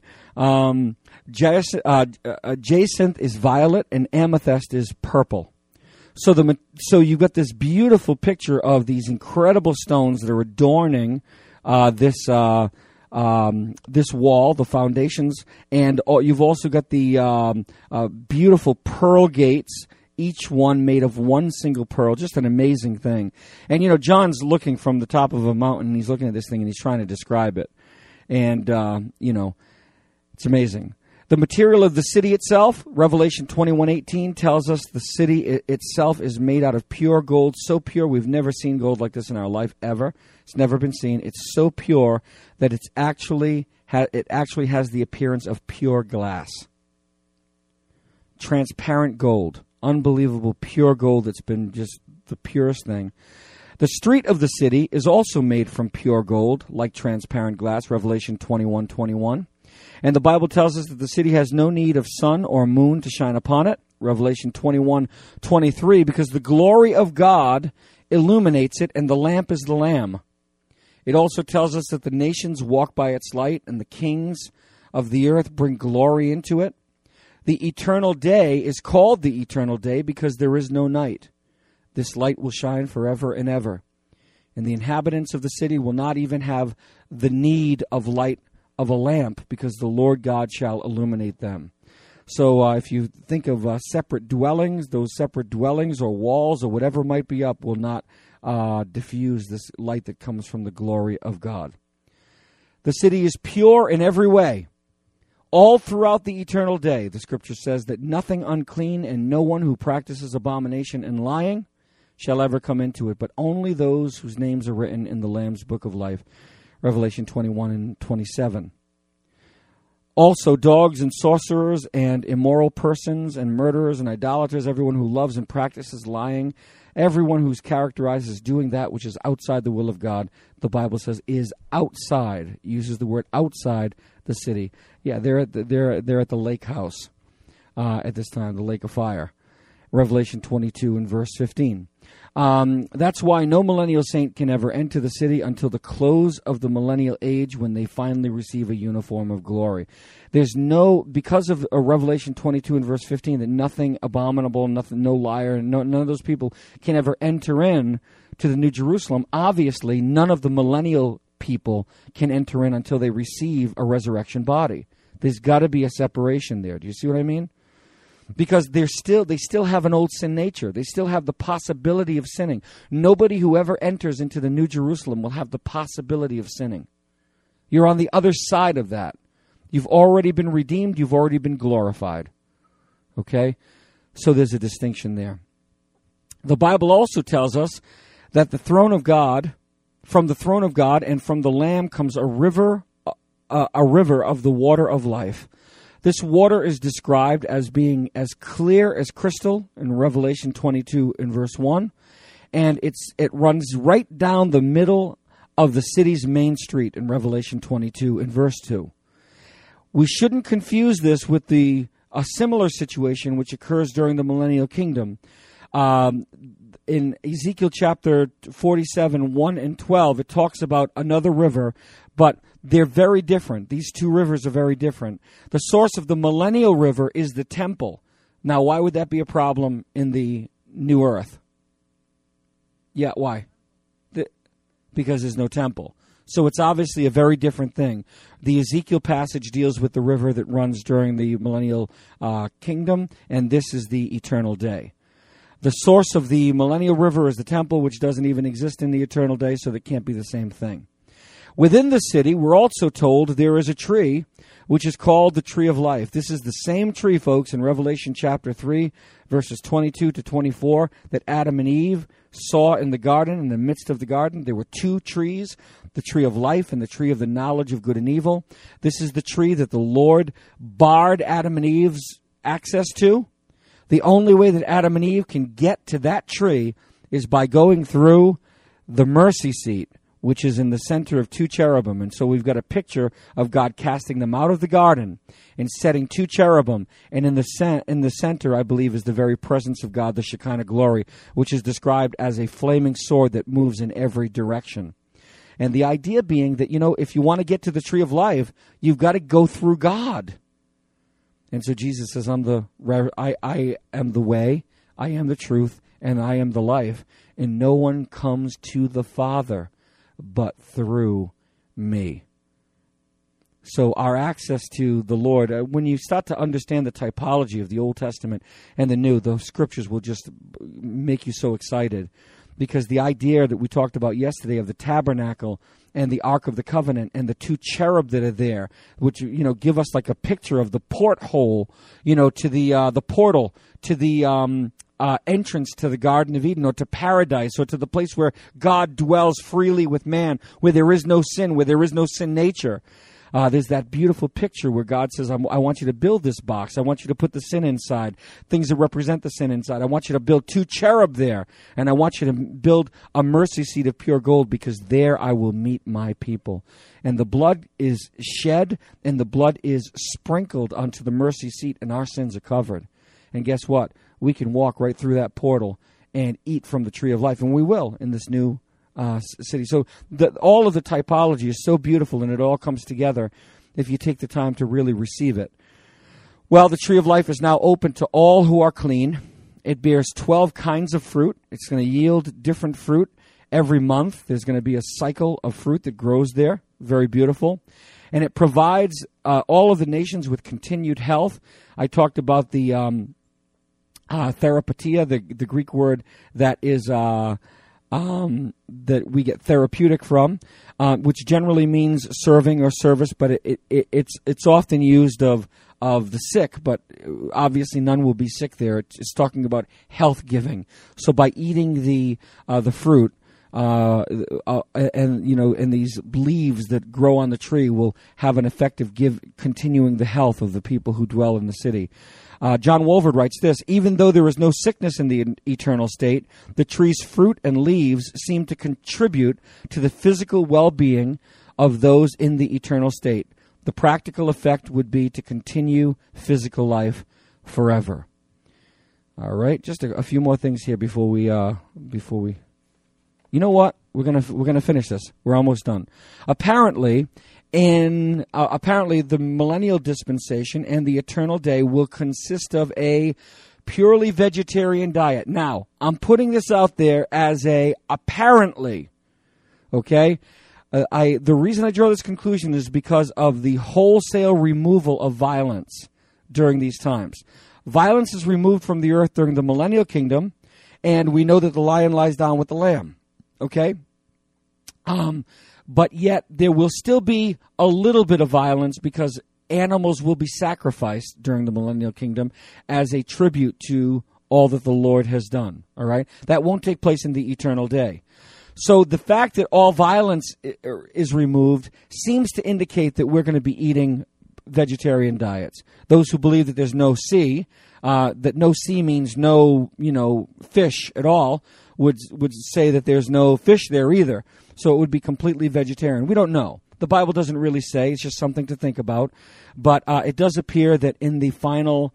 Jacinth is violet, and amethyst is purple. So you've got this beautiful picture of these incredible stones that are adorning this wall, the foundations, and you've also got the beautiful pearl gates, each one made of one single pearl. Just an amazing thing. And John's looking from the top of a mountain, and he's looking at this thing, and he's trying to describe it. And, it's amazing. The material of the city itself, Revelation 21:18 tells us the city itself is made out of pure gold, so pure we've never seen gold like this in our life ever. It's never been seen. It's so pure that it actually has the appearance of pure glass. Transparent gold. Unbelievable pure gold that's been just the purest thing. The street of the city is also made from pure gold, like transparent glass, Revelation 21:21. And the Bible tells us that the city has no need of sun or moon to shine upon it. Revelation 21:23, because the glory of God illuminates it, and the lamp is the Lamb. It also tells us that the nations walk by its light, and the kings of the earth bring glory into it. The eternal day is called the eternal day because there is no night. This light will shine forever and ever. And the inhabitants of the city will not even have the need of light of a lamp, because the Lord God shall illuminate them. So if you think of separate dwellings, those separate dwellings or walls or whatever might be up will not diffuse this light that comes from the glory of God. The city is pure in every way. All throughout the eternal day, the Scripture says that nothing unclean and no one who practices abomination and lying shall ever come into it, but only those whose names are written in the Lamb's book of life. Revelation 21:27. Also, dogs and sorcerers and immoral persons and murderers and idolaters, everyone who loves and practices lying, everyone who's characterized as doing that which is outside the will of God, the Bible says, is outside. It uses the word outside the city. Yeah, they're at the lake house at this time, the lake of fire. Revelation 22 and verse 15. That's why no millennial saint can ever enter the city until the close of the millennial age, when they finally receive a uniform of glory. There's because of Revelation 22 and verse 15, that nothing abominable, no liar, none of those people can ever enter in to the New Jerusalem. Obviously, none of the millennial people can enter in until they receive a resurrection body. There's got to be a separation there. Do you see what I mean? Because they still have an old sin nature. They still have the possibility of sinning. Nobody who ever enters into the New Jerusalem will have the possibility of sinning. You're on the other side of that. You've already been redeemed. You've already been glorified. Okay? So there's a distinction there. The Bible also tells us that the throne of God, from the throne of God and from the Lamb comes a river of the water of life. This water is described as being as clear as crystal in Revelation 22 in verse 1. And it runs right down the middle of the city's main street in Revelation 22 in verse 2. We shouldn't confuse this with a similar situation which occurs during the millennial kingdom. In Ezekiel chapter 47, 1 and 12, it talks about another river, but they're very different. These two rivers are very different. The source of the millennial river is the temple. Now, why would that be a problem in the new earth? Yeah, why? Because there's no temple. So it's obviously a very different thing. The Ezekiel passage deals with the river that runs during the millennial kingdom, and this is the eternal day. The source of the millennial river is the temple, which doesn't even exist in the eternal day, so that can't be the same thing. Within the city, we're also told there is a tree, which is called the tree of life. This is the same tree, folks, in Revelation chapter 3, verses 22 to 24, that Adam and Eve saw in the garden, in the midst of the garden. There were two trees, the tree of life and the tree of the knowledge of good and evil. This is the tree that the Lord barred Adam and Eve's access to. The only way that Adam and Eve can get to that tree is by going through the mercy seat, which is in the center of two cherubim. And so we've got a picture of God casting them out of the garden and setting two cherubim. And in the center, I believe, is the very presence of God, the Shekinah glory, which is described as a flaming sword that moves in every direction. And the idea being that, if you want to get to the tree of life, you've got to go through God. And so Jesus says, I am the way, I am the truth, and I am the life. And no one comes to the Father but through me. So our access to the Lord, when you start to understand the typology of the Old Testament and the New, the Scriptures will just make you so excited. Because the idea that we talked about yesterday of the tabernacle and the Ark of the Covenant and the two cherub that are there, which, give us like a picture of the porthole, to the portal, to the entrance to the Garden of Eden or to paradise or to the place where God dwells freely with man, where there is no sin, where there is no sin nature. There's that beautiful picture where God says, I want you to build this box. I want you to put the sin inside, things that represent the sin inside. I want you to build two cherub there, and I want you to build a mercy seat of pure gold, because there I will meet my people. And the blood is shed, and the blood is sprinkled onto the mercy seat, and our sins are covered. And guess what? We can walk right through that portal and eat from the tree of life, and we will in this new city. So all of the typology is so beautiful, and it all comes together if you take the time to really receive it. Well, the tree of life is now open to all who are clean. It bears 12 kinds of fruit. It's going to yield different fruit every month. There's going to be a cycle of fruit that grows there. Very beautiful. And it provides all of the nations with continued health. I talked about the therapetia, the Greek word that is that we get therapeutic from, which generally means serving or service, but it's often used of the sick, but obviously none will be sick there. It's talking about health giving. So by eating the fruit, and these leaves that grow on the tree will have an effect of continuing the health of the people who dwell in the city. John Walvoord writes this: even though there is no sickness in the eternal state, the tree's fruit and leaves seem to contribute to the physical well-being of those in the eternal state. The practical effect would be to continue physical life forever. All right, just a few more things here before we. You know what? We're gonna finish this. We're almost done. Apparently, the millennial dispensation and the eternal day will consist of a purely vegetarian diet. Now, I'm putting this out there as apparently, okay? The reason I draw this conclusion is because of the wholesale removal of violence during these times. Violence is removed from the earth during the millennial kingdom, and we know that the lion lies down with the lamb. Okay? But yet there will still be a little bit of violence because animals will be sacrificed during the millennial kingdom as a tribute to all that the Lord has done. All right? That won't take place in the eternal day. So the fact that all violence is removed seems to indicate that we're going to be eating vegetarian diets. Those who believe that there's no sea, that no sea means no, fish at all, would say that there's no fish there either. So it would be completely vegetarian. We don't know. The Bible doesn't really say. It's just something to think about. But it does appear that in the final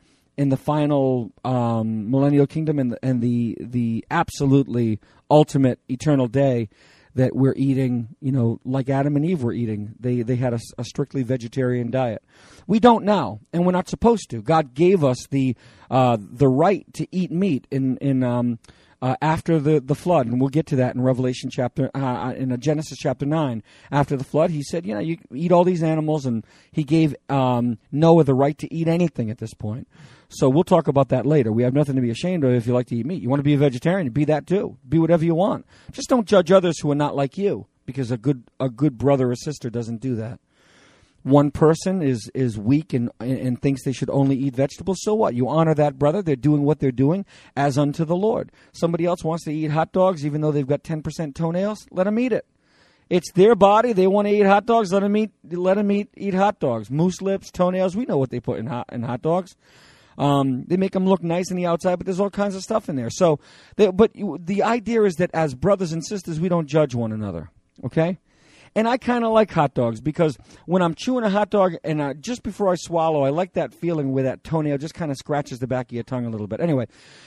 millennial kingdom and the absolutely ultimate eternal day, that we're eating, like Adam and Eve were eating. They had a strictly vegetarian diet. We don't now, and we're not supposed to. God gave us the right to eat meat in after the flood, and we'll get to that in Revelation in Genesis chapter 9. After the flood, he said, you eat all these animals, and he gave Noah the right to eat anything at this point. So we'll talk about that later. We have nothing to be ashamed of if you like to eat meat. You want to be a vegetarian, be that too. Be whatever you want. Just don't judge others who are not like you, because a good brother or sister doesn't do that. One person is weak and thinks they should only eat vegetables. So what? You honor that brother. They're doing what they're doing as unto the Lord. Somebody else wants to eat hot dogs even though they've got 10% toenails. Let them eat it. It's their body. They want to eat hot dogs. Let them eat hot dogs. Moose lips, toenails. We know what they put in hot dogs. They make them look nice on the outside, but there's all kinds of stuff in there. So, the idea is that as brothers and sisters, we don't judge one another. Okay? And I kind of like hot dogs because when I'm chewing a hot dog and just before I swallow, I like that feeling where that toenail just kind of scratches the back of your tongue a little bit. Anyway,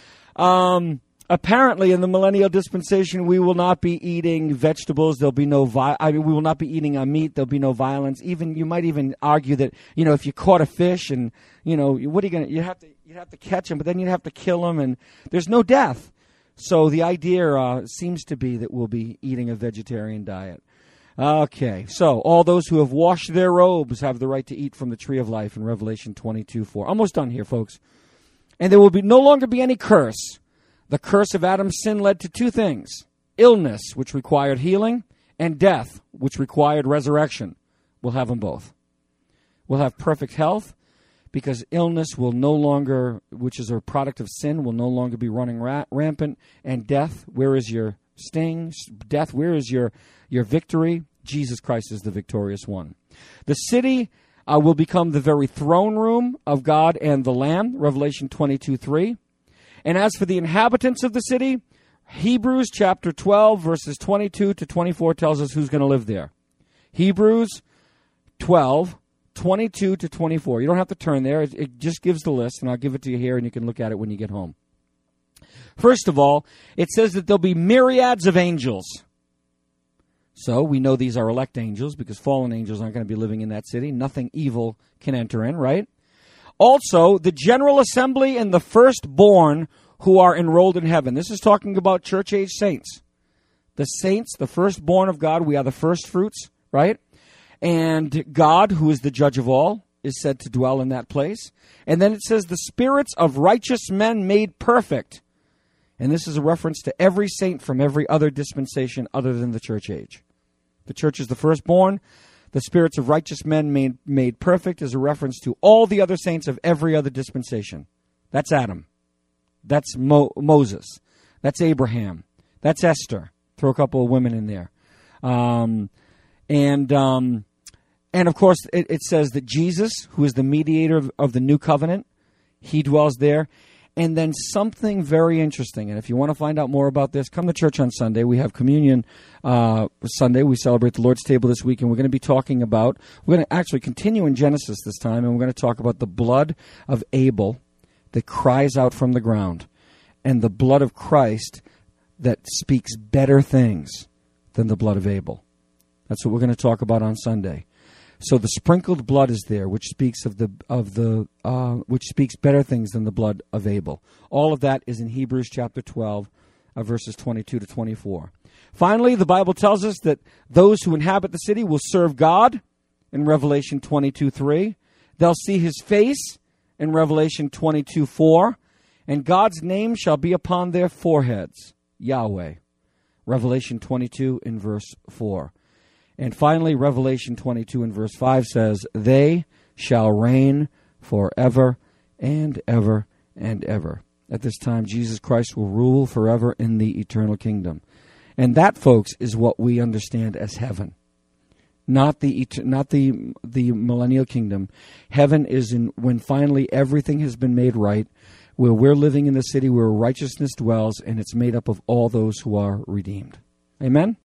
apparently in the millennial dispensation, we will not be eating vegetables. There'll be we will not be eating meat. There'll be no violence. You might even argue that, if you caught a fish and, what are you going to, you'd have to catch him, but then you'd have to kill him, and there's no death. So the idea seems to be that we'll be eating a vegetarian diet. Okay, so all those who have washed their robes have the right to eat from the tree of life in Revelation 22:4. Almost done here, folks. And there will no longer be any curse. The curse of Adam's sin led to two things: illness, which required healing, and death, which required resurrection. We'll have them both. We'll have perfect health because illness will no longer, which is a product of sin, will no longer be running rampant. And death, where is your sting? Death, where is your victory? Jesus Christ is the victorious one. The city will become the very throne room of God and the Lamb, Revelation 22:3. And as for the inhabitants of the city, Hebrews chapter 12, verses 22 to 24 tells us who's going to live there. Hebrews 12, 22 to 24. You don't have to turn there. It just gives the list, and I'll give it to you here, and you can look at it when you get home. First of all, it says that there'll be myriads of angels. So we know these are elect angels because fallen angels aren't going to be living in that city. Nothing evil can enter in, right? Also, the general assembly and the firstborn who are enrolled in heaven. This is talking about church-age saints. The saints, the firstborn of God, we are the first fruits, right? And God, who is the judge of all, is said to dwell in that place. And then it says the spirits of righteous men made perfect. And this is a reference to every saint from every other dispensation other than the church age. The church is the firstborn. The spirits of righteous men made perfect is a reference to all the other saints of every other dispensation. That's Adam. That's Moses. That's Abraham. That's Esther. Throw a couple of women in there. And of course, it says that Jesus, who is the mediator of the new covenant, he dwells there. And then something very interesting, and if you want to find out more about this, come to church on Sunday. We have communion Sunday. We celebrate the Lord's table this week, and we're going to be talking about, we're going to actually continue in Genesis this time, and we're going to talk about the blood of Abel that cries out from the ground, and the blood of Christ that speaks better things than the blood of Abel. That's what we're going to talk about on Sunday. So the sprinkled blood is there, which speaks which speaks better things than the blood of Abel. All of that is in Hebrews chapter 12, verses 22 to 24. Finally, the Bible tells us that those who inhabit the city will serve God in Revelation 22:3. They'll see his face in Revelation 22:4, and God's name shall be upon their foreheads, Yahweh. Revelation 22 in verse 4. And finally, Revelation 22 and verse 5 says, they shall reign forever and ever and ever. At this time, Jesus Christ will rule forever in the eternal kingdom. And that, folks, is what we understand as heaven. Not the millennial kingdom. Heaven is when finally everything has been made right, where we're living in the city where righteousness dwells, and it's made up of all those who are redeemed. Amen?